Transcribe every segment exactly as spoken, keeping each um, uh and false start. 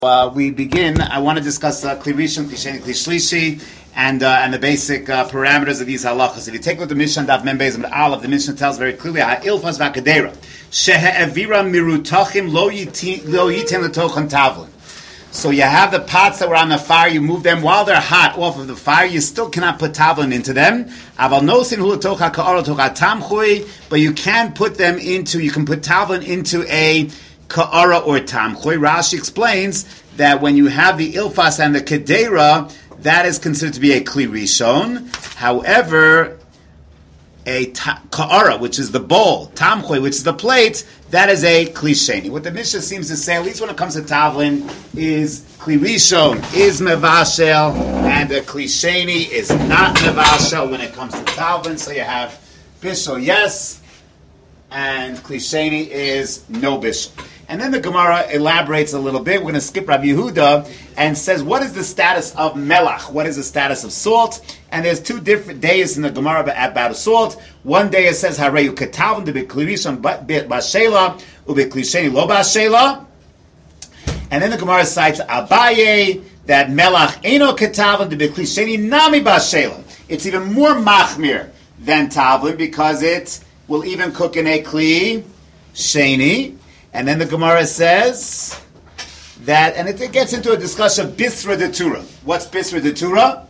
Uh, we begin. I want to discuss uh, Kli Rishon, Kli Sheni, Kli Shlishi, and uh, and the basic uh, parameters of these halachas. If you take a look at the Mishnah, Daf Mem Beis Amud Aleph, the Mishnah tells very clearly, Ha'ilfas v'Hakadera, Shehe'evira mirutachim lo yitin l'tochen tavlin. So you have the pots that were on the fire, you move them while they're hot off of the fire, you still cannot put tavlin into them. Aval nosin hu l'tocha ka'ara l'tocha tamchui, but you can put them into, you can put tavlin into a ka'ara or tamchui. Rashi explains that when you have the ilfas and the kedera, that is considered to be a kli rishon. However, a ta- ka'ara, which is the bowl, tamchui, which is the plate, that is a kli sheni. What the Mishnah seems to say, at least when it comes to tavlin, is kli rishon is mevashel, and a kli sheni is not mevashel when it comes to tavlin. So you have bishul, yes, and kli sheni is no bishul. And then the Gemara elaborates a little bit. We're going to skip Rabbi Yehuda and says, what is the status of melach? What is the status of salt? And there's two different days in the Gemara about salt. One day it says, Hareyu ketavim de b'kli rishon b'shela u'b'kli sheni lo b'shela. And then the Gemara cites Abaye, that melach eino ketavim de b'kli sheni nami b'shela. It's even more machmir than tavlin because it will even cook in a kli sheni. And then the Gemara says that, and it, it gets into a discussion of Bisra de Tura. What's Bisra de Tura?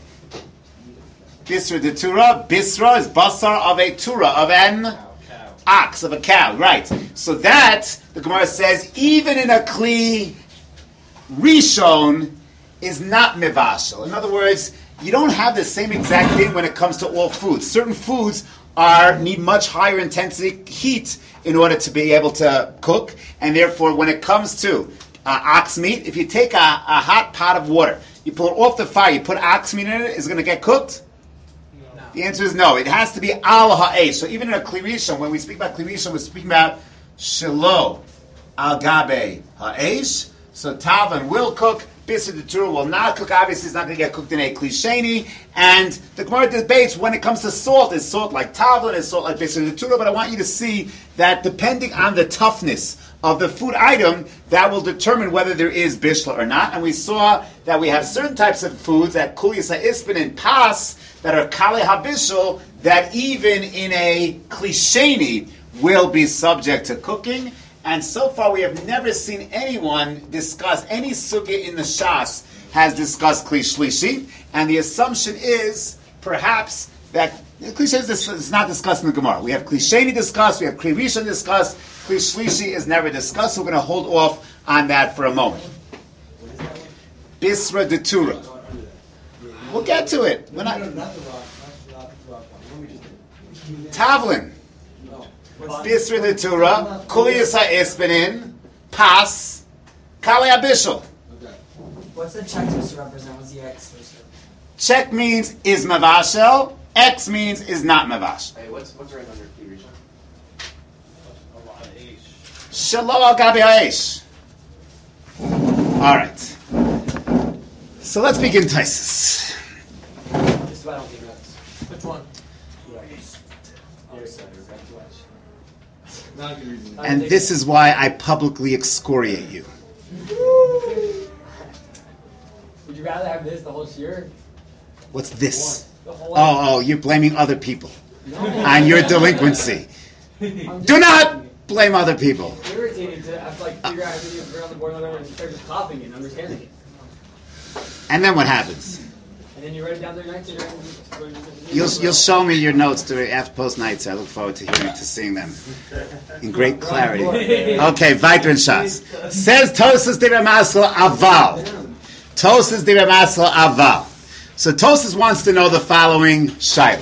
Bisra de Tura. Bisra is basar of a Tura, of an cow, cow. ox, of a cow, right. So that, the Gemara says, even in a Kli Rishon, is not mevashel. In other words, you don't have the same exact thing when it comes to all foods. Certain foods are need much higher intensity heat in order to be able to cook, and therefore when it comes to uh, ox meat, if you take a, a hot pot of water, you pull it off the fire, you put ox meat in it, is it going to get cooked? No. The answer is no. It has to be al ha'esh. So even in a kli rishon, when we speak about kli rishon, we're speaking about shelo al gabe ha'esh. So tavlin will cook. Bisra de Tura will not cook. Obviously, it's not going to get cooked in a kli sheni. And the Gemara debates when it comes to salt. Is salt like tavlin? Is salt like Bisra de Tura? But I want you to see that depending on the toughness of the food item, that will determine whether there is bishla or not. And we saw that we have certain types of foods, that kuliyas ha'ispan and pas, that are kale habishul, that even in a kli sheni will be subject to cooking. And so far, we have never seen anyone discuss, any sugya in the Shas has discussed Kli Shlishi, and the assumption is, perhaps, that Kli Sheni is not discussed in the Gemara. We have Kli Sheni discussed, we have Kli Rishon discussed, Kli Shlishi is never discussed, so we're going to hold off on that for a moment. Bisra de Tura. We'll get to it. We're not... Tavlin. Bisra de Tura, kuliyas ha'ispanin, pas, kale habishul. Okay. What's the check supposed to represent? What's the X supposed to? Check means is mavashel. X means is not mavashel. Hey, what's what's right under Kli Rishon? Shelo al gabi ha'esh. All right. So let's begin Taisus. This is why I don't think that's. Which one? And this is why I publicly excoriate you. Would you rather have this the whole year? What's this? The whole Oh, oh, you're blaming other people on your delinquency. I'm Do not blame other people. irritated to have to like figure out how to get around the board and start just copying it and understanding it. And then what happens? And then you write it down there next to You'll you'll show me your notes during after post nights. I look forward to hearing to seeing them in great clarity. Okay, weiter in Shas. Says Tosas de Ramasel Aval. Tosas de Ramasel Aval. So Tosas wants to know the following shaila.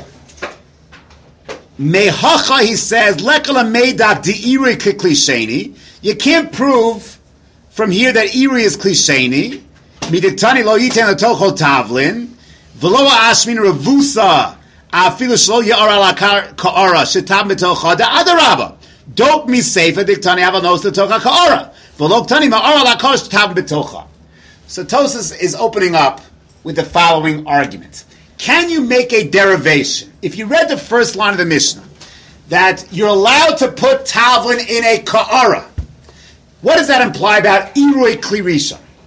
Mehacha, he says, lekala meidak de'iri kli sheni. You can't prove from here that iri is kli sheni. Miditani lo yiten l'tochol tavlin. V'lo ashmin revusa afilu shlo ya'ar ala ka'ara shetam b'tocha da'adarabba. Dok mi seifa diktani hava nos l'tocha ka'ara. V'lo ktani ma'ar ala ka'ara shetam b'tocha. So Tosas is opening up with the following argument. Can you make a derivation? If you read the first line of the Mishnah, that you're allowed to put tavlin in a ka'ara, what does that imply about Iroi Kli Rishon?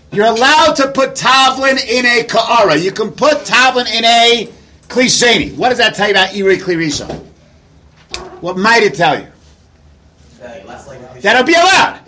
You're allowed to put tavlin in a ka'ara. You can put tavlin in a klisheni. What does that tell you about Iri Kli Rishon? What might it tell you? That less like a That'll be allowed.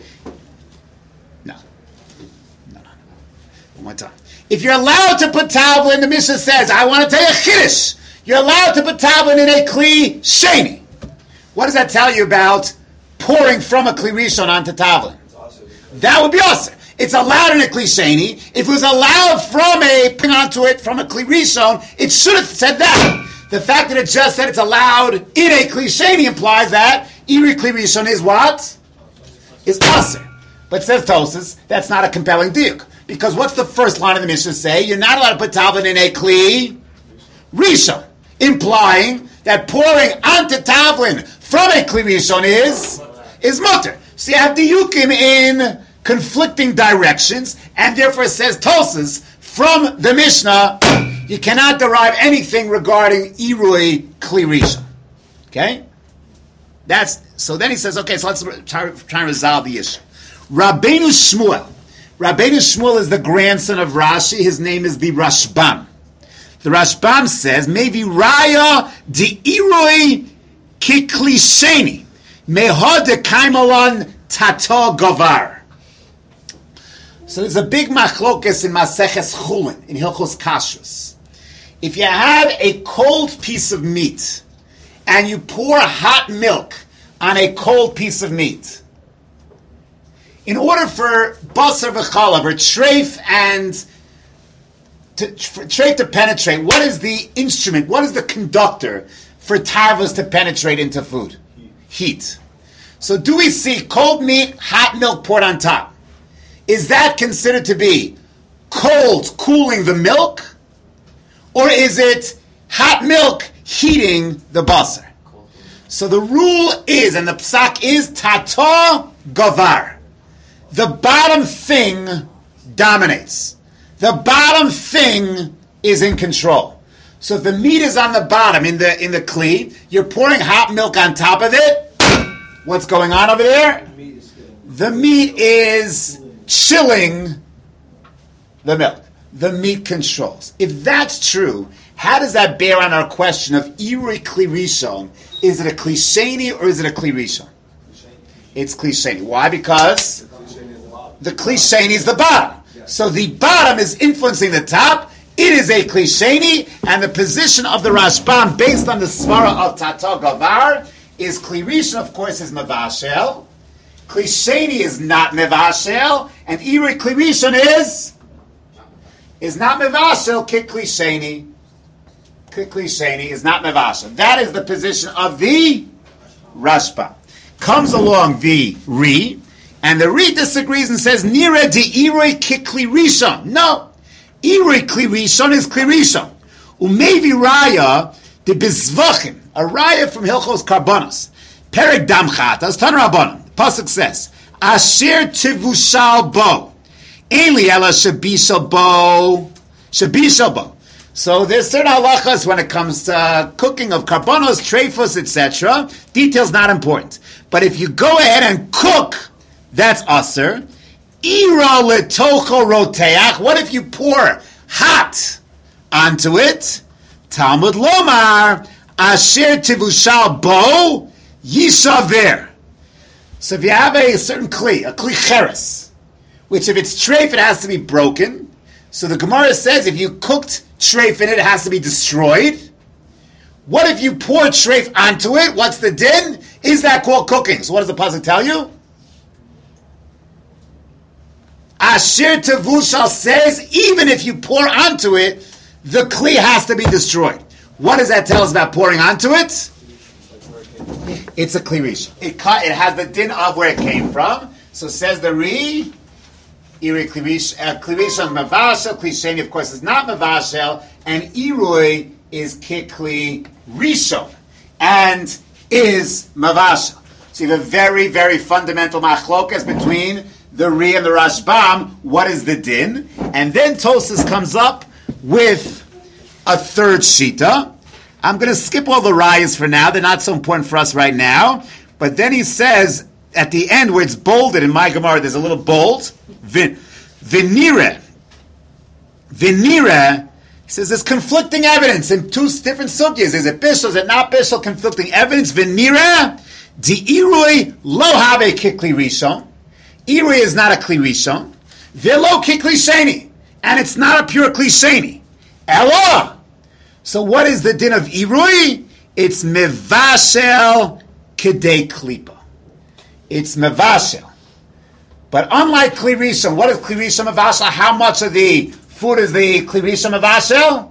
No. No, no, no. One more time. If you're allowed to put tavlin, the Mishnah says, I want to tell you a chiddush. You're allowed to put tavlin in a kli sheni. What does that tell you about pouring from a kli rishon onto tavlin? That would be awesome. It's allowed in a kli sheni. If it was allowed from a putting onto it from a kli rishon, it should have said that. The fact that it just said it's allowed in a kli sheni implies that iri kli rishon is what? Is aser. But says Tosas, that's not a compelling diuk. Because what's the first line of the Mishnah say? You're not allowed to put tavlin in a kli rishon, implying that pouring onto tavlin from a kli rishon is is mutter. So you have diukim in conflicting directions, and therefore says Tosas from the Mishnah, you cannot derive anything regarding irui kli rishon. Okay, that's so. Then he says, okay, so let's try, try and resolve the issue. Rabbeinu Shmuel. Rabbeinu Shmuel is the grandson of Rashi. His name is the Rashbam. The Rashbam says, maybe Raya di Iroi Kiklisheni Meha de Kaimalan Tato Gavar. So there's a big machlokas in Maseches Chulin, in Hilchos Kashrus. If you have a cold piece of meat and you pour hot milk on a cold piece of meat, in order for basar v'chalav, or treif and to, for treif to penetrate, what is the instrument, what is the conductor for tarvas to penetrate into food? Heat. So do we see cold meat, hot milk poured on top? Is that considered to be cold cooling the milk? Or is it hot milk heating the basar? So the rule is, and the psak is, tata gavar. The bottom thing dominates. The bottom thing is in control. So if the meat is on the bottom in the in the kli, you're pouring hot milk on top of it. What's going on over there? The meat is chilling the milk. The meat controls. If that's true, how does that bear on our question of Iri Kli Rishon? Is it a Kli Sheni or is it a Kli Rishon? It's Kli Sheni. Why? Because the Kli Sheni is the bottom. So the bottom is influencing the top. It is a Kli Sheni, and the position of the Rashbam, based on the Svara of Tata Gavar, is Kli Rishon, of course, is Mevashel. Kli Sheni is not Mevashel, and Iri Kli Rishon is is not Mevashel. Kik Kli Sheni, Kik Kli Sheni is not Mevashel. That is the position of the Rashbam. Comes along the Ri. And the Ri disagrees and says, Nira de Iroi Kikli Rishon. No. Iroi Kli Rishon is Kli Rishon. Umevi Raya de Bizvachim. A Raya from Hilchos Karbonos. Perek Dam Chatas. Tan Rabbanon. The Pasuk says, Asher Tivushal Bo. Ainli Ela Shabishal Bo. Shabishal Bo. So there's certain halachas when it comes to uh, cooking of karbonos, treifos, et cetera. Details not important. But if you go ahead and cook, that's aser. Ira letocho roteach. What if you pour hot onto it? Talmud lomar asher tivushal bo yishaver. So if you have a certain kli, a kli cheres, which if it's treif, it has to be broken. So the Gemara says if you cooked treif in it, it has to be destroyed. What if you pour treif onto it? What's the din? Is that called cooking? So what does the pasuk tell you? Asher Tevushal says, even if you pour onto it, the kli has to be destroyed. What does that tell us about pouring onto it? It's a kli rishon. It, it has the din of where it came from. So says the Ri, Iri kli rishon mavashel, kli sheni of course is not mavashel, and irui is kikli rishon, and is mavashel. So you have a very, very fundamental machlokas between the Ri and the Rashbam. What is the din? And then Tosas comes up with a third shita. I'm going to skip all the rayas for now. They're not so important for us right now. But then he says, at the end where it's bolded in my Gemara, there's a little bold. Vin, Venire. Venire, he says there's conflicting evidence in two different sugyas. Is it bishul? Is it not bishul? Conflicting evidence. Venire, di irui lo have kikli rishon. Irui is not a kli rishon. Velo kikli sheni. And it's not a pure kli sheni. Ella. So what is the din of irui? It's mevashel kedei klipa. It's mevashel. But unlike kli rishon, what is kli rishon mevashel? How much of the food is the kli rishon mevashel?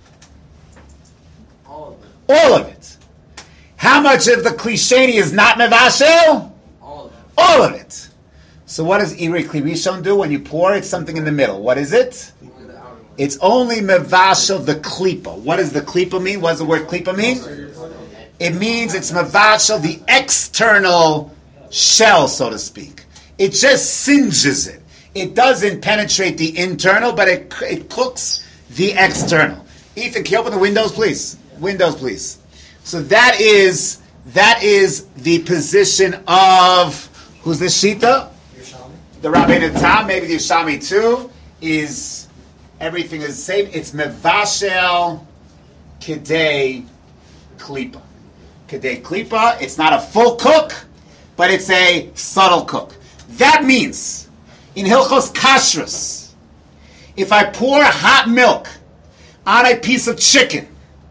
All of it. All of it. How much of the kli sheni is not mevashel? All of it. All of it. So what does irui kli rishon do? When you pour, it's something in the middle. What is it? Only the outer one. It's only mevashel the klipa. What does the klipa mean? What does the word klipa mean? It means it's mevashel the external shell, so to speak. It just singes it. It doesn't penetrate the internal, but it it cooks the external. Ethan, can you open the windows, please? Windows, please. So that is that is the position of who's the shita? The Rabbeinu Tam, maybe the Yerushalmi too. Is everything is the same? It's mevashel kedei klipa. Kedei klipa. It's not a full cook, but it's a subtle cook. That means, in Hilchos Kashrus, if I pour hot milk on a piece of chicken,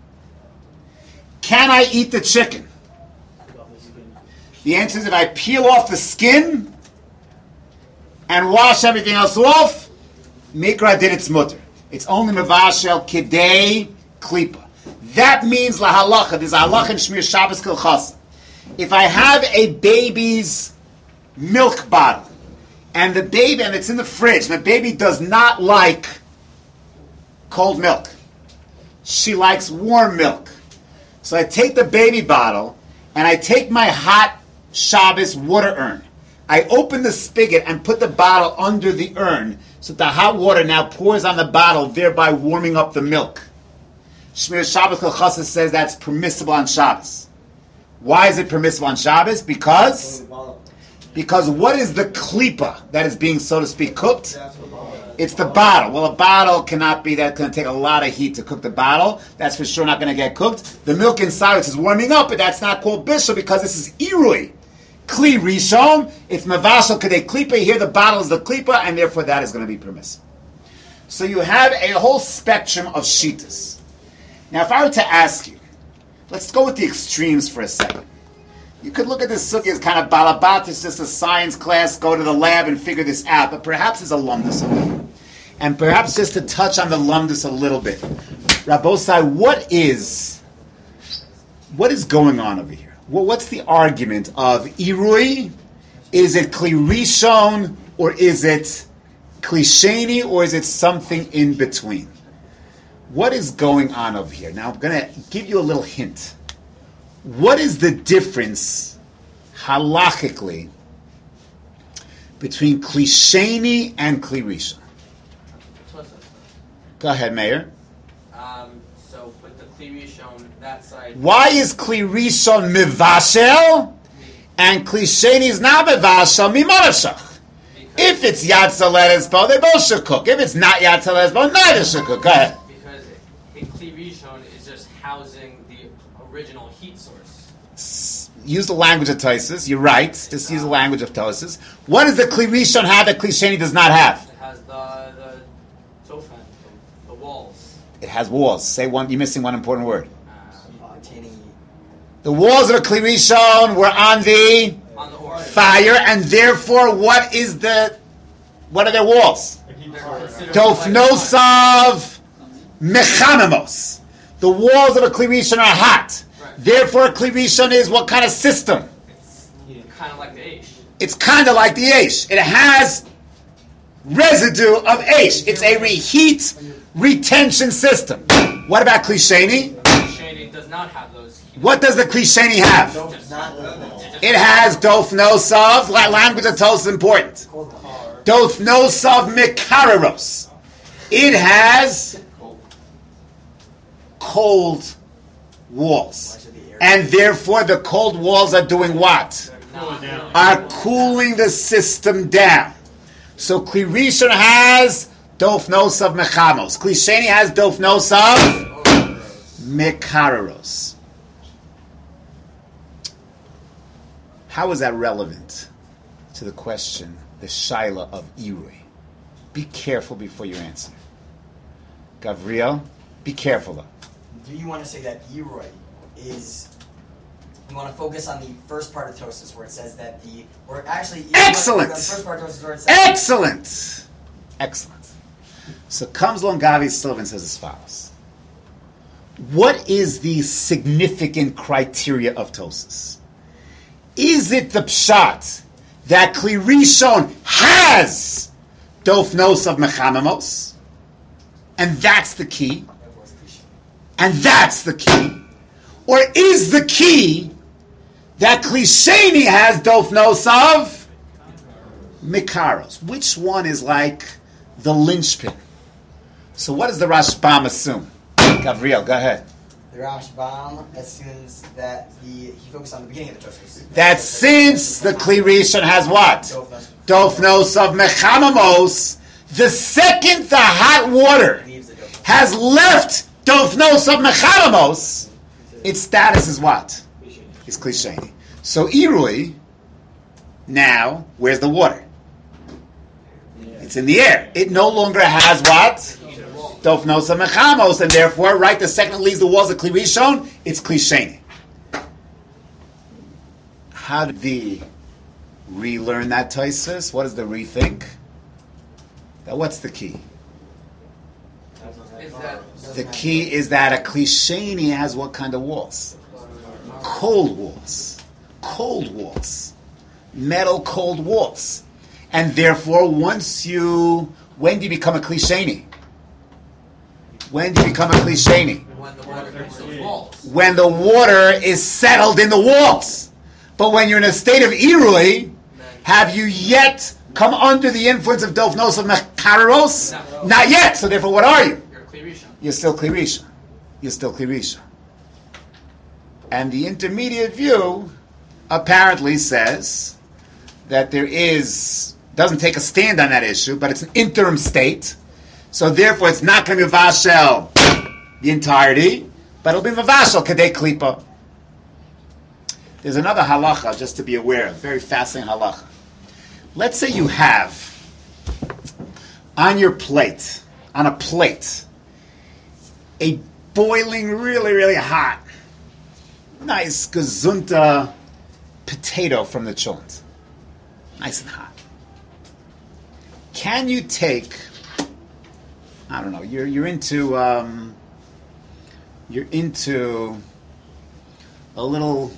can I eat the chicken? The answer is if I peel off the skin and wash everything else off, Mikra did its mutter. It's only mevashel kedei klipa. That means la halacha. There's a halacha in Shmir Shabbos Kilchasa. If I have a baby's milk bottle, and the baby, and it's in the fridge, and the baby does not like cold milk. She likes warm milk. So I take the baby bottle, and I take my hot Shabbos water urn. I open the spigot and put the bottle under the urn, so the hot water now pours on the bottle, thereby warming up the milk. Shmir Shabbos Kilchasa says that's permissible on Shabbos. Why is it permissible on Shabbos? Because Because what is the klipa that is being, so to speak, cooked? It's the bottle. Well, a bottle cannot be, that's going to take a lot of heat to cook the bottle. That's for sure not going to get cooked. The milk inside, which is warming up, but that's not called bishul because this is irui. Kli rishon, it's mevashel kedei klipa. Here the bottle is the klipa, and therefore that is going to be permissible. So you have a whole spectrum of shitas. Now, if I were to ask you, let's go with the extremes for a second. You could look at this sukkah as kind of balabat, it's just a science class, go to the lab and figure this out, but perhaps it's a lumdus of it. And perhaps just to touch on the lumdus a little bit. Rabbosai, what is, what is going on over here? Well, what's the argument of irui? Is it kli rishon, or is it kli sheni, or is it something in between? What is going on over here? Now, I'm going to give you a little hint. What is the difference, halachically, between kli sheni and kli rishon? Go ahead, Meir. Um, so with the kli rishon, that side. Why is kli rishon mivashel and kli sheni is not mivashel mimarashach? If it's yatza letesbo, they both should cook. If it's not yatza letesbo, neither should cook. Go ahead. Because a kli rishon is just housing the original heat source. Use the language of Tosfos. You're right. Just use the language of Tosfos. What does the kli rishon have that kli sheni does not have? It has the the tofen, the, the walls. It has walls. Say one. You're missing one important word. Uh, The walls of a kli rishon were on the on the orange. fire, and therefore, what is the? What are their walls? Dofnosav mechanamos. The walls of a kli rishon are hot. Right. Therefore, a kli rishon is what kind of system? It's kind of like the Aish. It's kind of like the Aish. It has residue of Aish. It's a reheat retention system. What about kli sheni? Shani does not have those. Heat. What does the kli sheni have? It has dofnosav. Language of Tosfos is important. Dofnosav mekareros. It has cold walls. And therefore the cold walls are doing what? Are cooling the system down. So Kli Rishon has Dofnos of Mechamos. Kli Sheni has Dofnos of Mekareros. How is that relevant to the question, the Shaila of Irui? Be careful before you answer. Gavriel, be careful though. Do you want to say that Irui is... You want to focus on the first part of Tosis where it says that the... Or actually... Excellent! The first part of Tosis where it says... Excellent! Excellent. So comes along Gavi Silva and says as follows. What is the significant criteria of Tosis? Is it the pshat that Kli Rishon has Dofnos of Mechamamos? And that's the key? And that's the key? Or is the key that Kli Sheni has Dofnos of Mekaros? Which one is like the linchpin? So what does the Rashbam assume? Gabriel, go ahead. The Rashbam assumes that the he focused on the beginning of the Tosis. That since the Kli Rishon has what? Dofnos of Mechamamos, the second the hot water has left Dofnos of Mechamamos, its status is what? It's Kli Sheni. So Irui, now, where's the water? It's in the air. It no longer has what? Dofnos of Mechamos, and therefore, right, the second it leaves the walls of Kli Rishon, it's Kli Sheni. How did the relearn that Tosfos? What does the rethink? Now, what's the key? Is that The key is that a Kli Sheni has what kind of walls? Cold walls. Cold walls. Metal cold walls. And therefore, once you... When do you become a Kli Sheni? When do you become a Kli Sheni? when the water hits those walls? When the water is settled in the walls. But when you're in a state of Irui, have you yet come under the influence of Dofnos of Mekareros? No. Not yet. So therefore, what are you? You're Kli Rishon. You're still Kli Rishon. You're still Kli Rishon. And the intermediate view apparently says that there is, doesn't take a stand on that issue, but it's an interim state. So therefore, it's not going to be Vashel the entirety, but it'll be Vashel Kadei Klipa. There's another halacha, just to be aware of, very fascinating halacha. Let's say you have on your plate, on a plate, a boiling, really, really hot, nice gazunta potato from the cholent. Nice and hot. Can you take, I don't know, you're you're into um, you're into a little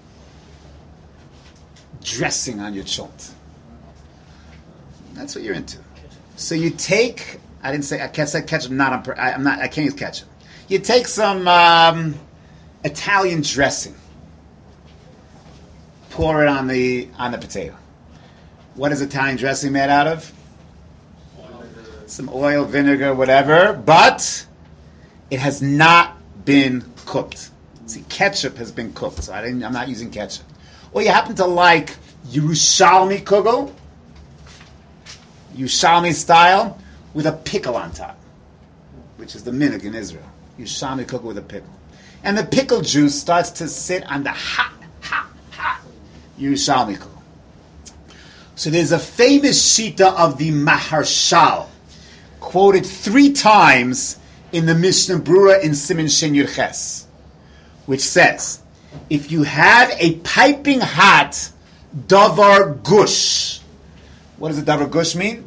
dressing on your cholent. That's what you're into. So you take, I didn't say, I can't say ketchup, not on, I, I'm not, I can't use ketchup. You take some um, Italian dressing, pour it on the on the potato. What is Italian dressing made out of? Some oil, vinegar, whatever, but it has not been cooked. See, ketchup has been cooked, so I didn't, I'm not using ketchup. Or you happen to like Yerushalmi kugel, Yerushalmi style, with a pickle on top, which is the minhag in Israel. Yerushalmi kugel with a pickle. And the pickle juice starts to sit on the hot, hot, hot Yerushalmi kugel. So there's a famous shita of the Maharshal, quoted three times in the Mishnah Brura in Siman Shin Yud Ches, which says, if you have a piping hot davar gush, what does a davar gush mean?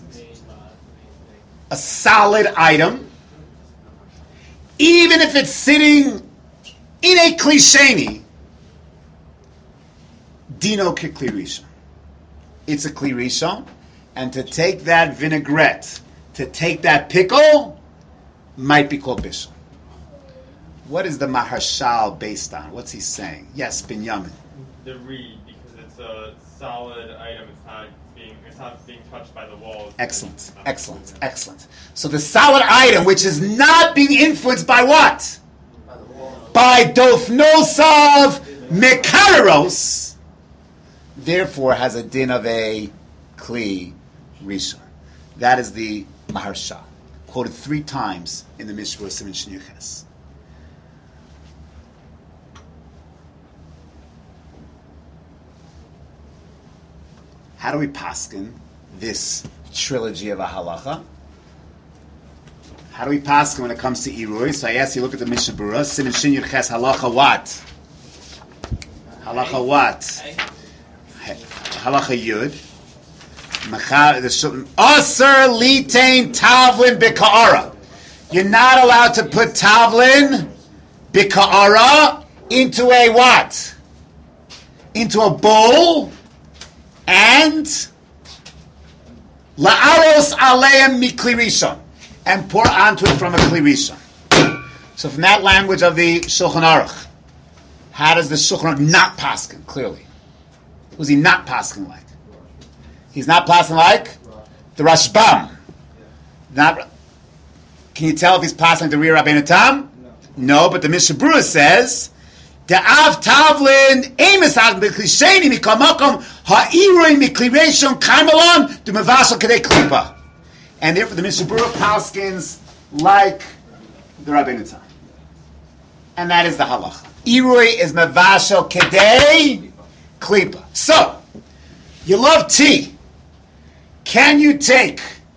A solid item, even if it's sitting in a Kli Sheni, dino ke Kli Rishon. It's a Kli Rishon, and to take that vinaigrette, to take that pickle, might be called bishul. What is the Maharshal based on? What's he saying? Yes, Binyamin. The reed, because it's a solid item. It's not being it's not being touched by the walls. Excellent, excellent, excellent. So the solid item, which is not being influenced by what? By Dofnosav Mekareros, therefore has a din of a Kli Rishon. That is the Maharsha, quoted three times in the Mishra Siman Shin Yuches. How do we paskin this trilogy of a halacha? How do we paskin when it comes to Irui? So I ask you, look at the Mishnah Berurah, Siman Shin Yuches, halacha what? Halacha what? Halacha Yud. Aser litain tavlin b'ka'ara. You're not allowed to put tavlin b'ka'ara into a what? Into a bowl and la'aros aleim mikli rishon, and pour onto it from a kli rishon. So from that language of the Shulchan Aruch, how does the Shulchan Aruch not paskin? Clearly, who's he not paskin like? He's not passing like the Rashbam. Not. Can you tell if he's passing like the Rir Rabbeinu Tam? No. No, but the Mishnah Berurah says the Av Tavlin Amos Ad B'Klisheni Mikamakom Ha'irui Miklireshon Kaimalon to Mevashal Kedei Klipa, and therefore the Mishnah Berurah paskins like the Rabbeinu Tam, and that is the halacha. Irui is Mevashal Kedei Klipa. So you love tea. Can you take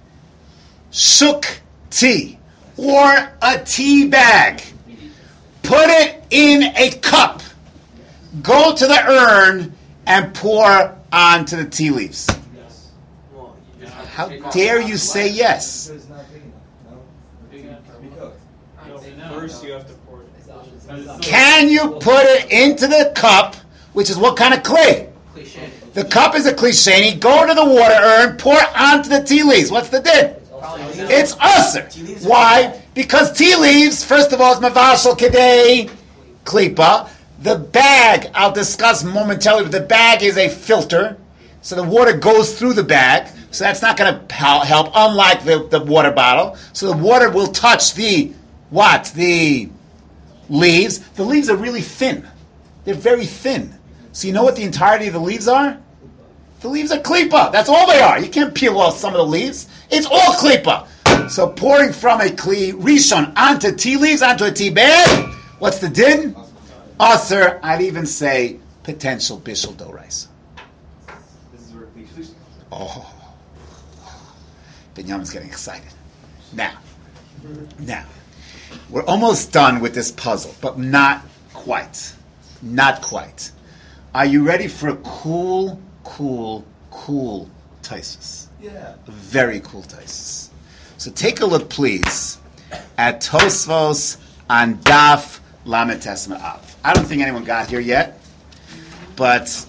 shuk tea or a tea bag, put it in a cup, go to the urn, and pour onto the tea leaves? Yes. Well, you just have to How take off dare the you top say left. yes? It's not big enough. No. Big enough for Be what? cooked. I'd say no. First, you have to pour it. Can you put it into the cup, which is what kind of clay? Cliche. The cup is a klisheni. Go to the water urn, pour onto the tea leaves. What's the din? Probably no. It's usher. Tea leaves are Why? bad. Because tea leaves, first of all, is mavashal kedei klipa. The bag, I'll discuss momentarily, but the bag is a filter, so the water goes through the bag, so that's not going to help, unlike the, the water bottle. So the water will touch the, what? The leaves. The leaves are really thin. They're very thin. So you know what the entirety of the leaves are? The leaves are klipa. That's all they are. You can't peel off some of the leaves. It's all klipa. So pouring from a kli rishon onto tea leaves, onto a tea bag, what's the din? Aser, I'd even say potential bishul doraisa. This is where Klishlish. Oh. Binyamin's getting excited. Now, now, we're almost done with this puzzle, but not quite. Not quite. Are you ready for a cool, cool, cool Taisus? Yeah. A very cool Taisus. So take a look, please, at Tosfos on Daf Lamed Tesma Av. I don't think anyone got here yet, but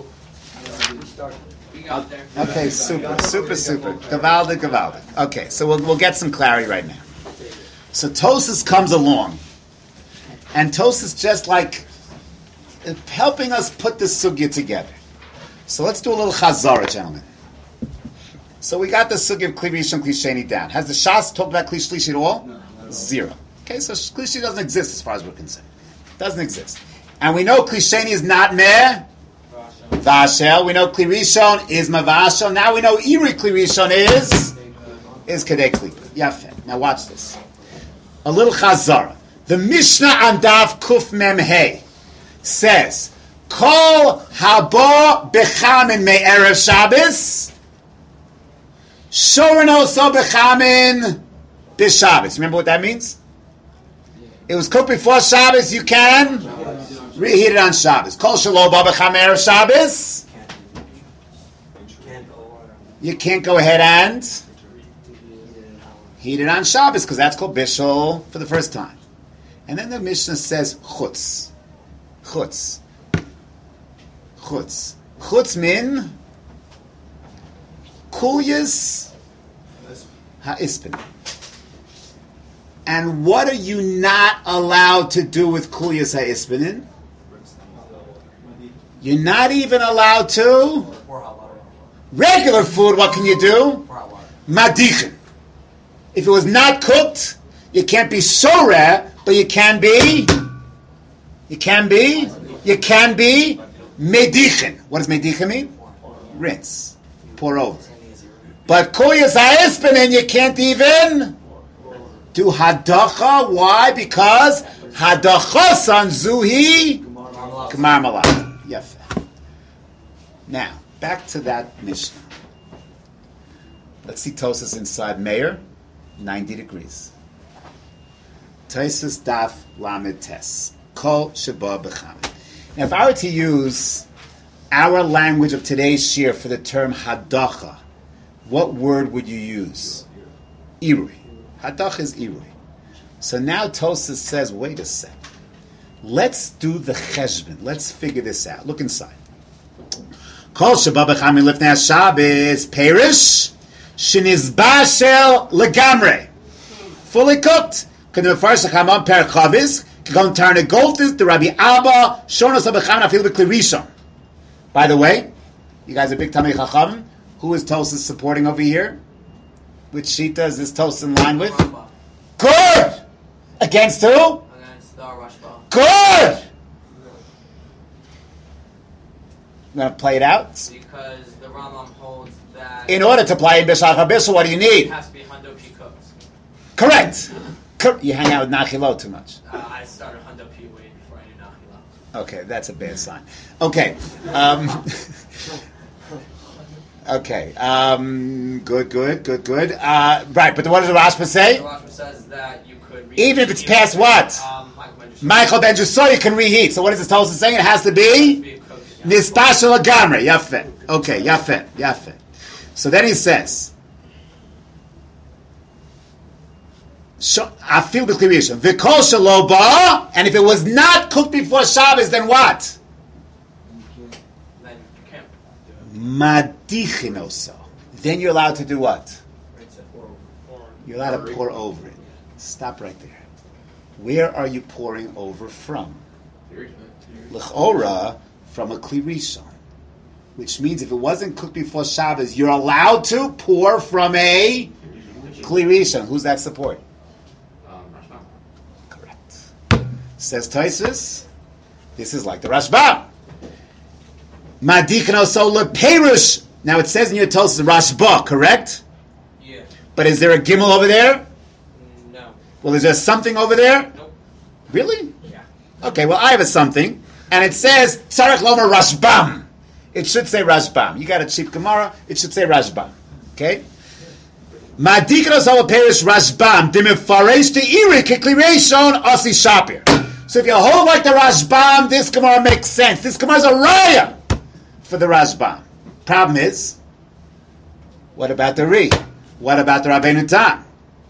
We got there. okay, super, super, super. Gavaldik, gavaldik. Okay, so we'll we'll get some clarity right now. So Tosfos comes along, and Tosfos just like helping us put this sugya together. So let's do a little chazara, gentlemen. So we got the sugya of Kli Rishon, Kli Sheni down. Has the Shas talked about Kli Shlishi at all? No, not at all. Zero. Okay, so Kli Shlishi doesn't exist as far as we're concerned. Doesn't exist. And we know Kli Sheni is not Meh Vashel. We know Kli Rishon is Mavashel. Now we know Iri Kli Rishon is is Kedei Kli. Yafeh. Now watch this. A little chazara. The Mishnah on Daf Kuf Mem Hey says, Kol habo bechamin me'erev Shabbos, shorano so bechamin b'Shabbos. Remember what that means? It was cooked before Shabbos. You can reheat it on Shabbos. Kol shalo ba bechamin erev Shabbos. You can't go ahead and heat it on Shabbos because that's called bishul for the first time. And then the Mishnah says chutz. Chutz. Chutz. Chutz min kulyas ha'ispen. And what are you not allowed to do with kulyas ha'ispenin? You're not even allowed to. Pour hot water. Regular food, what can you do? Pour hot water. Madichin. If it was not cooked, you can't be so rare, but you can be. You can be. You can be medichin. What does medichin mean? Rinse. Pour over. Same thing as But Kuyas Ha'ispanin, you can't even do Hadacha. Why? Because Hadacha San Zuhi Gemar Malach. Yes. Now, back to that Mishnah. Let's see Tosas inside Meir, ninety degrees. Tosas Daf Lamed Tes. Kol Sheba B'cham. Now, if I were to use our language of today's shir for the term Hadacha, what word would you use? Irui. Hadacha is Irui. So now Tosas says, wait a second. Let's do the cheshbon. Let's figure this out. Look inside. Kol Sheba B'cham Lifnei HaShabbos Perish Shenizbashel Legamre. Fully cooked. Can the first Chamam Per Chavis Can turn a Goltis the Rabbi Abba Shonos Abachan Afil B'Klirishon. By the way, you guys are big Tamei Chacham. Who is Tosas supporting over here? Which Shita is this Tosas in line with? Rambam. Good! Against who? Against the Rashba. Good! I'm going to play it out. Because the Rambam holds that In order to play in Bishach HaBishul, what do you it need? has to be Hundo P cooked. Correct. Cor- You hang out with Nachilo too much. Uh, I started Hundo P way before I knew Nachila. Okay, that's a bad sign. Okay. Um, okay. Um, good, good, good, good. Uh, right, but what does the Rashba The say? Rashba says that you could reheat. Even if it's past what? Um, Michael Ben Yeshua. Michael Ben Jusor, you can reheat. So what is this Tosas saying? It has to be Be cooked, yeah. Nistashel Agamre. Yafet. Okay, Yafet, Yafet. So then he says, I feel the clearation. V'kol shelo ba, and if it was not cooked before Shabbos, then what? Then you can't do it. Madichinoso. Then you're allowed to do what? Rinse it. You're allowed to pour over it. Stop right there. Where are you pouring over from? L'chora, from a klirishon. Which means if it wasn't cooked before Shabbos, you're allowed to pour from a klirishon. Who's that support? Correct. Says Tosfos, this is like the Rashba. Madikno leperush. Now it says in your Tosfos Rashba, correct? Yeah. But is there a gimel over there? No. Well, is there something over there? Nope. Really? Yeah. Okay, well, I have a something, and it says Tzarech Lomer Rashbam. It should say Rashbam. You got a cheap Gemara, it should say Rashbam. Okay? Madikra Zala Perish Rashbam, Dimifaresh to Iri, Kiklireshon, Asi Shapir. So if you hold like the Rashbam, this Gemara makes sense. This Gemara is a raya for the Rashbam. Problem is, what about the Ri? What about the Rabbeinu Tam?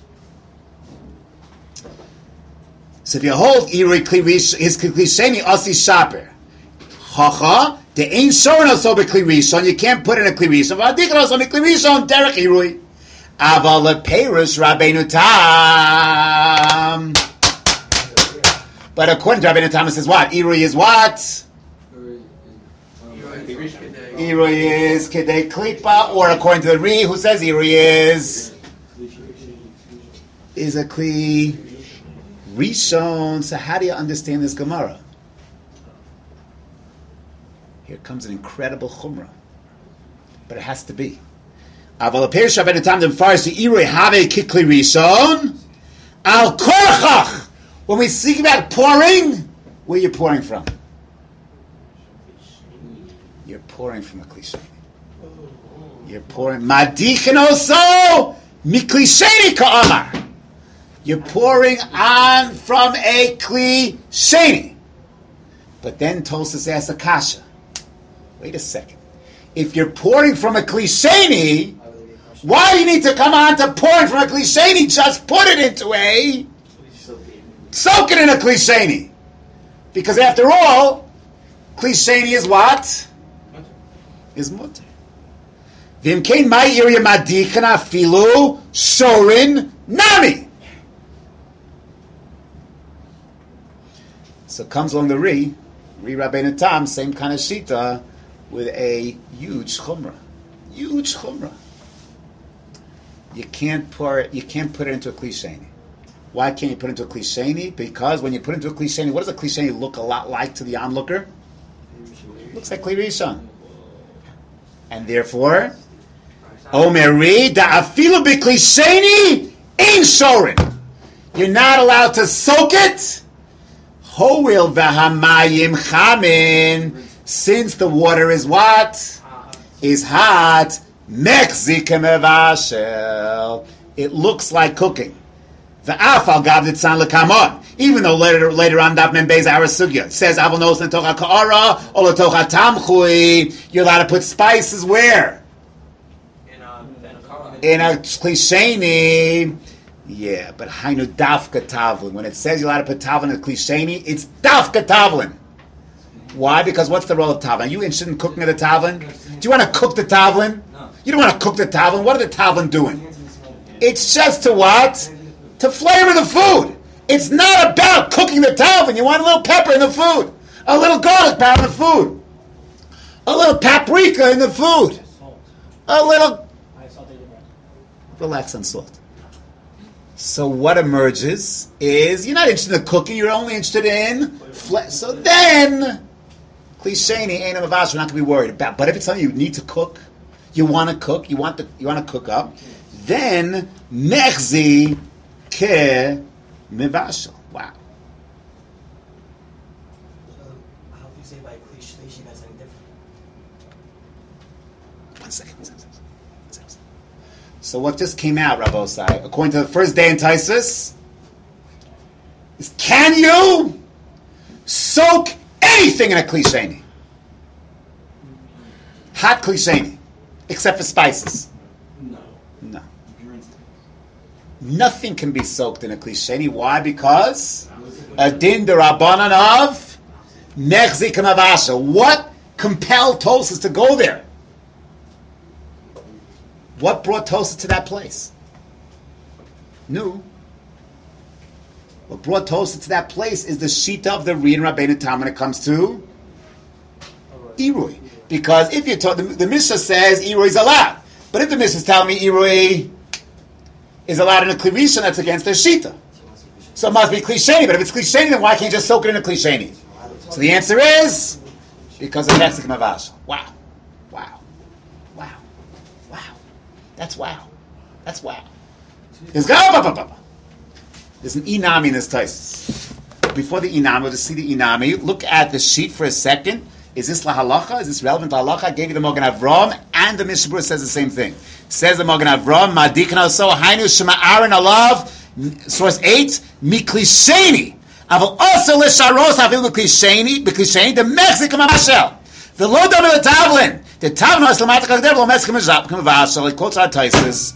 So if you hold Iri Klirish, his Klirisheni, Asi Shapir. Chacha, the ain't showing us over Klirishon, you can't put in a Klirishon. Vadikra also Klirishon, Derek Irui. Aval Perish Rabbeinu Tam. But according to Rabbeinu Tam, it says what? Irui is what? Irui is Kedei Klipa, or according to the Ri, who says Irui is is a Kli Rishon. So how do you understand this Gemara? Here comes an incredible chumrah, but it has to be. Aval Perish Rabbeinu Tam dem Farsi Irui have Kikli Rishon Al Korchach. When we speak about pouring, where are you pouring from? You're pouring from a cliche. You're pouring Madikinoso Miklisheni Ka'amar. You're pouring on from a klisheni. But then Tosfos asks a kasha. Wait a second. If you're pouring from a klisheni, why do you need to come on to pouring from a klisheni? Just put it into a soak it in a klisheni. Because after all, klisheni is what? Is mutter. V'imkein my area madikana filu shorin nami. So comes along the Ri, Ri Rabbeinu Tam, same kind of shita, with a huge chumrah, huge chumrah. You can't pour it. You can't put it into a klisheni. Why can't you put it into a klisheni? Because when you put it into a klisheni, what does a klisheni look a lot like to the onlooker? Looks like Kli Rishon. And therefore, Omeri da afilu biklisheni ein shorin. You're not allowed to soak it. Hoil v'hamayim chamin. Since the water is what? Is hot. Mechzik mevashel. It looks like cooking. V'afal gav nitzan lekamon. Even though later later on Daf Mem Beis our sugya says avol nos letocha ka'ara or letocha tamchui. You're allowed to put spices where? In a, in a car. In a klisheni. Yeah, but hainu dafka tavlin. When it says you're allowed to put tavlin in a klisheni, it's dafka tavlin. Why? Because what's the role of tavlin? Are you interested in cooking at the tavlin? Do you want to cook the tavlin? No. You don't want to cook the tavlin. What are the tavlin doing? It's just to what? To flavor the food. It's not about cooking the tavlin. You want a little pepper in the food, a little garlic powder in the food, a little paprika in the food, a little. Relax on salt. So what emerges is you're not interested in cooking. You're only interested in flesh. So then, klisheni ain't a mavash. We're not going to be worried about. But if it's something you need to cook, you want to cook, you want to you want to cook up, then mechzi ke mevashel. Wow. So, how do you say by klishlishi that's any different? One second. One second. One second. So what just came out, Rav Osai, according to the first day in Taisus, is can you soak anything in a klisheni? Hot klisheni, except for spices. No. No. Pure instinct. Nothing can be soaked in a klisheni. Why? Because a din derabanan of mechzik mavasha. What compelled Tosas to go there? What brought Tosas to that place? No. What brought Tosas to that place is the shita of the Rian Rabbeinu Tam when it comes to Irui. Because if you're told, the, the Mishnah says Irui is allowed. But if the Mishnah is telling me Irui is allowed in a Klirisha, that's against their shita. So it must be klisheni. But if it's klisheni, then why can't you just soak it in a klisheni? So the answer is because of Mexican Mavash. Wow. Wow. Wow. Wow. That's wow. That's wow. There's, there's an inami in this Taisus. Before the inami, we'll just see the inami. Look at the sheet for a second. Is this la halacha? Is this relevant to halacha? I gave you the Mogen Avram, and the Mishnah Berurah says the same thing. Says the Mogen Avram, Madikna so hainu shema Aaron alav. Source eight, miklisheni. Aval also lisharos havil miklisheni, miklisheni the Mexican mamashel. The lo dam the tavlin. The tavlin is lamatak agder lo Mexican mamashel. It quotes our Taisus.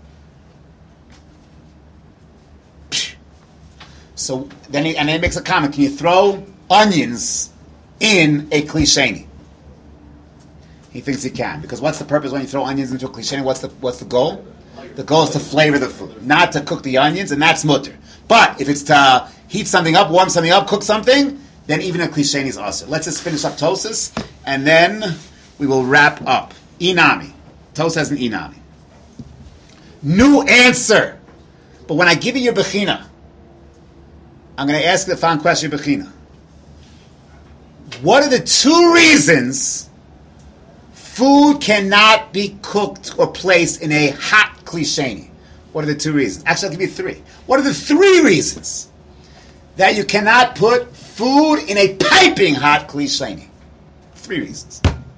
So then he, and then he makes a comment. Can you throw onions in a klisheni? He thinks he can, because what's the purpose when you throw onions into a klisheni? What's the what's the goal? The goal is to flavor the food, not to cook the onions, and that's mutter. But if it's to heat something up, warm something up, cook something, then even a klisheni is awesome. Let's just finish up Tosas, and then we will wrap up. Inami. Tosas has an inami. New answer. But when I give you your bechina, I'm going to ask the following question, bechina. What are the two reasons food cannot be cooked or placed in a hot klisheni? What are the two reasons? Actually, I'll give you three. What are the three reasons that you cannot put food in a piping hot klisheni? Three reasons.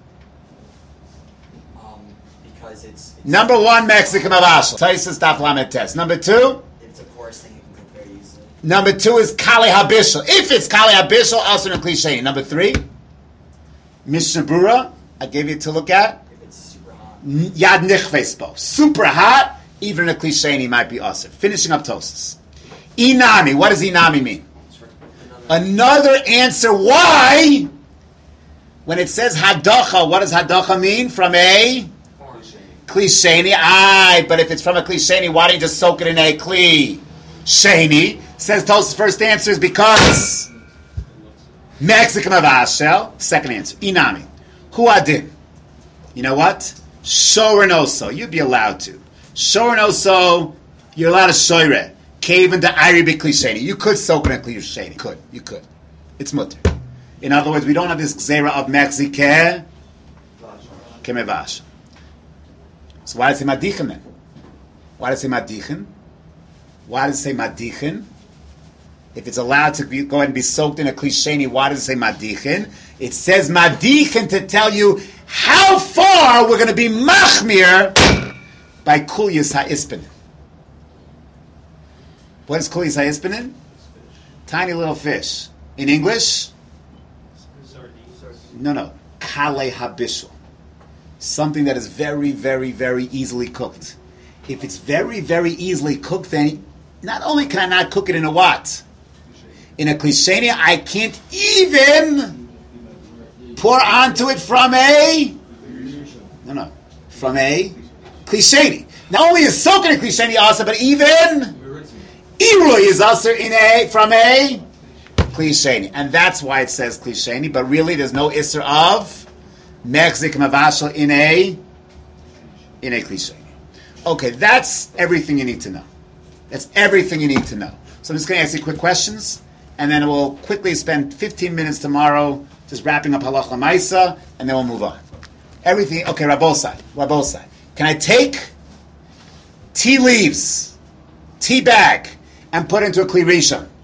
Um, because it's, it's Number one, Mexican mavashel. Taisus daf lamed tes. Number two, it's a coarse thing you can cook very easily. number two is kali habishel. If it's kali habishel, also in a klisheni. Number three, Mishnah Berurah, I gave you to look at. If it's super hot. Yad nichvespo. Super hot, even a klisheni might be awesome. Finishing up Tosas. Inami. What does inami mean? Another answer why, when it says hadacha, what does hadacha mean? From a klisheni. Aye, but if it's from a klisheni, why don't you just soak it in a klisheni? Says Tosas' first answer is because Mexican mavashel. Second answer, inami. Hu adin. You know what? Shoranoso. You'd be allowed to. Shoranoso, you're allowed to shoire. Cave into Iribic klisheni. You could soak in a klisheni. You could. You could. It's mutter. In other words, we don't have this gzera of Mexike kemevash. So why does it say madichin then? Why does it say madichin? Why does it say madichin? If it's allowed to be, go ahead and be soaked in a klisheni, why does it say madichin? It says madichin to tell you how far we're going to be machmir by kulyas ha'ispanin. What is kulyas ha'ispanin? Tiny little fish. In English? No, no. Kale habishul. Something that is very, very, very easily cooked. If it's very, very easily cooked, then not only can I not cook it in a what? In a klisheni, I can't even pour onto it from a no, no, from a klisheni. Not only is soaking a klisheni also, but even irui is also in a from a klisheni, and that's why it says klisheni. But really, there's no isser of mechzik mavashal in a in a klisheni. Okay, that's everything you need to know. That's everything you need to know. So I'm just going to ask you quick questions, and then we'll quickly spend fifteen minutes tomorrow just wrapping up halacha maisa, and then we'll move on. Everything, okay, Rabosai, Rabosai. Can I take tea leaves, tea bag, and put into a kli rishon? No.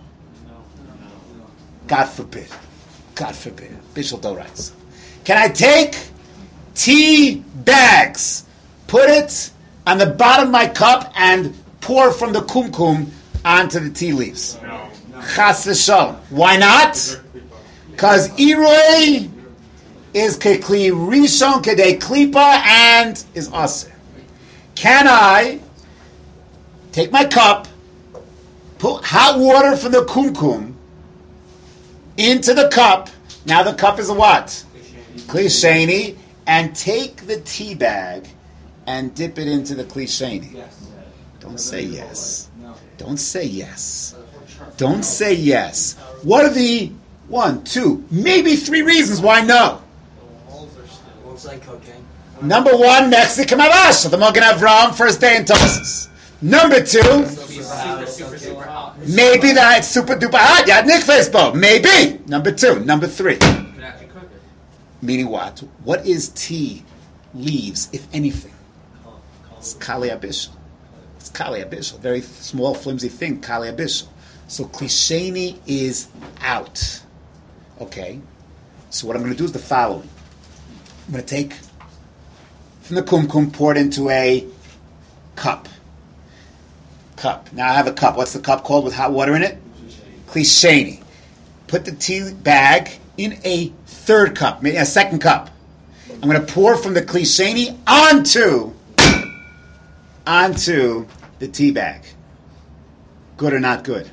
God forbid. God forbid. Bishul Dorais. Can I take tea bags, put it on the bottom of my cup, and pour from the kumkum onto the tea leaves? No. Chas v'shalom. Why not? Because iroi is kekli rishon kedei klipa and is aser. Can I take my cup, put hot water from the kumkum into the cup? Now the cup is a what? Klisheni, and take the tea bag and dip it into the klisheni. Yes. Don't say yes. No. Don't say yes. Don't say yes. What are the one, two, maybe three reasons why no? Looks like cocaine. Number one, Mexican Mavash, the Mogen Avram, first day in Tosis. Number two, Super, super, super hot. maybe that's super duper hot. Yeah, Nick Facebook. Maybe. Number two. Number three. You can actually cook it. Meaning what? What is tea leaves, if anything? It's Kali Abishal. It's Kali Abishal. Very small, flimsy thing, Kali Abishal. So Klisheni is out. Okay? So what I'm going to do is the following. I'm going to take from the kumkum, pour it into a cup. Cup. Now I have a cup. What's the cup called with hot water in it? Klisheni. Put the tea bag in a third cup, maybe a second cup. I'm going to pour from the klisheni onto onto the tea bag. Good or not good?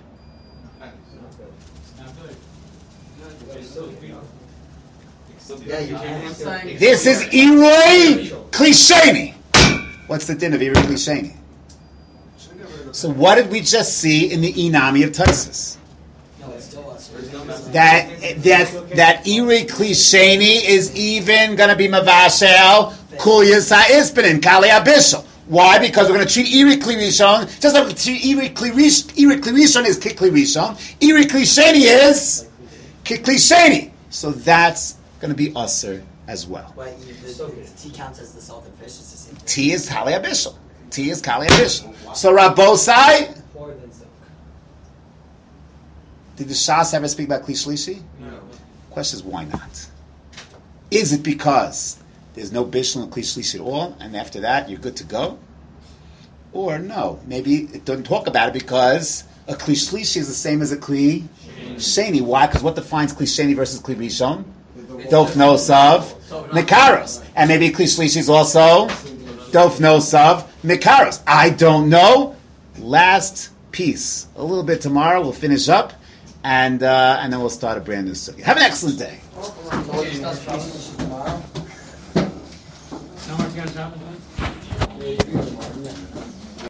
Yeah, you can. This is irui klisheni. What's the din of irui klisheni? So what did we just see in the inami of Tosfos? No, it's still us. That that that irui klisheni is even going to be mavashel kulyas ha'ispanin kali abishal. Why? Because we're going to treat irui kli rishon just like we treat irui kli rishon. Irui kli rishon is kikli rishon. Irui klisheni is kikli sheni. So that's going to be usher as well. But you, the, the tea counts as the salted fish. It's the same thing. T is kali abishal. T is kali abishal. So Rabosai, More than silk. did the Shas ever speak about kli shlishi? No. Question is, why not? Is it because there's no bishul and kli shlishi at all, and after that you're good to go? Or no, maybe it doesn't talk about it because a kli shlishi is the same as a kli sheni. Why? Because what defines kli sheni versus kli rishon? Dofnos of mekaros, and maybe kli shlishi is also dofnos of mekaros. I don't know. Last piece, a little bit tomorrow. We'll finish up, and uh, and then we'll start a brand new study. Have an excellent day. Tomorrow? No one's gonna drop it.